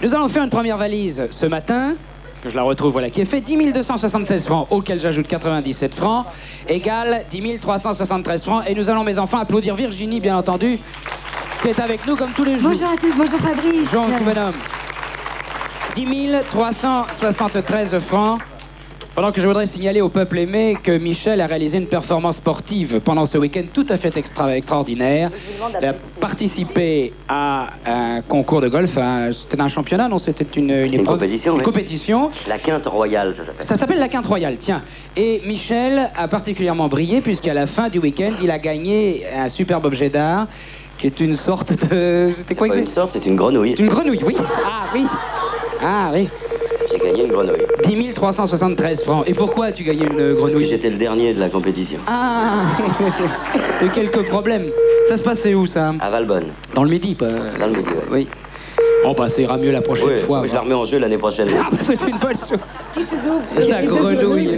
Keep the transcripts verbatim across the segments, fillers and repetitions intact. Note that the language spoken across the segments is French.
Nous allons faire une première valise ce matin, que je la retrouve, voilà, qui est fait dix mille deux cent soixante-seize francs, auquel j'ajoute quatre-vingt-dix-sept francs, égale dix mille trois cent soixante-treize francs. Et nous allons, mes enfants, applaudir Virginie, bien entendu, qui est avec nous comme tous les jours. Bonjour à tous, bonjour Fabrice. Bonjour, tout bonhomme. dix mille trois cent soixante-treize francs. Pendant que je voudrais signaler au peuple aimé que Michel a réalisé une performance sportive pendant ce week-end tout à fait extra extraordinaire. Il a participé à un concours de golf. Un... C'était un championnat, non? C'était une, une, une compétition. Une oui. compétition. La Quinte Royale, ça s'appelle. Ça s'appelle la Quinte Royale, tiens. Et Michel a particulièrement brillé puisqu'à la fin du week-end, il a gagné un superbe objet d'art qui est une sorte de... C'était quoi? C'est pas une sorte, c'est une grenouille. C'est une grenouille, oui. Ah oui. Ah oui. J'ai gagné une grenouille. dix mille trois cent soixante-treize francs. Et pourquoi as-tu gagné une grenouille? Parce que j'étais le dernier de la compétition. Ah. Il y a quelques problèmes. Ça se passait où, ça? À Valbonne. Dans le Midi, pas... Dans le Midi, oui. Oui. Bon, bah, ça ira mieux la prochaine oui, fois. Oui, je la remets en jeu l'année prochaine. Ah, bah, c'est une bonne chose. Qui te double? La grenouille.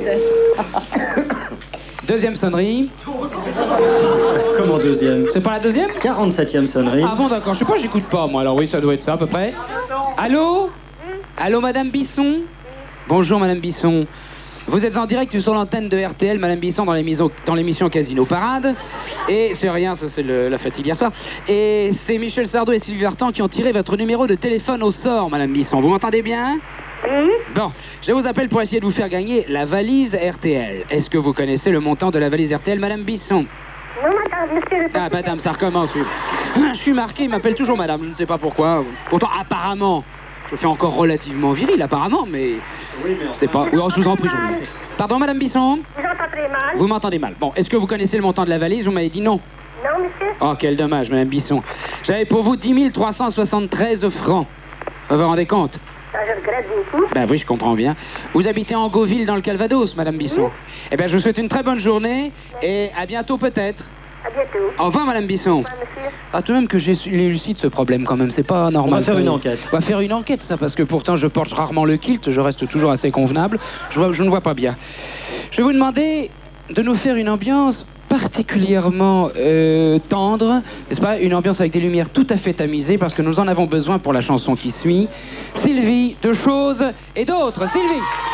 Deuxième sonnerie. Comment deuxième? C'est pas la deuxième? quarante-septième sonnerie. Ah bon, d'accord, je sais pas, j'écoute pas, moi. Alors oui, ça doit être ça, à peu près. Allô? Allô, Madame Bisson? Bonjour, Madame Bisson. Vous êtes en direct sur l'antenne de R T L, Madame Bisson, dans l'émission Casino Parade. Et c'est rien, ça c'est la fatigue hier soir. Et c'est Michel Sardou et Sylvie Vartan qui ont tiré votre numéro de téléphone au sort, Madame Bisson. Vous m'entendez bien? Oui. Bon, je vous appelle pour essayer de vous faire gagner la valise R T L. Est-ce que vous connaissez le montant de la valise R T L, Madame Bisson? Non, madame, monsieur... Ah, madame, ça recommence, oui. Je suis marqué, il m'appelle toujours madame, je ne sais pas pourquoi. Pourtant, apparemment, je fais encore relativement viril, apparemment, mais... Oui, mais c'est pas... Oui, je vous en prie, je vous... Pardon, Madame Bisson? Vous entendez mal? Vous m'entendez mal. Bon, est-ce que vous connaissez le montant de la valise? Vous m'avez dit non. Non, monsieur. Oh, quel dommage, Madame Bisson. J'avais pour vous dix mille trois cent soixante-treize francs. Vous vous rendez compte? Ça, je regrette beaucoup. Ben oui, je comprends bien. Vous habitez en Gauville, dans le Calvados, Madame Bisson. Oui. Eh bien, je vous souhaite une très bonne journée et à bientôt peut-être. À bientôt. Au revoir, Madame Bisson. Au revoir, monsieur. Ah, tout de même que j'élucide ce problème quand même, c'est pas normal. On va faire ça. une enquête. On va faire une enquête, ça, parce que pourtant je porte rarement le kilt, je reste toujours assez convenable. Je, vois, je ne vois pas bien. Je vais vous demander de nous faire une ambiance particulièrement euh, tendre, n'est-ce pas? Une ambiance avec des lumières tout à fait tamisées, parce que nous en avons besoin pour la chanson qui suit. Sylvie, de choses et d'autres. Sylvie!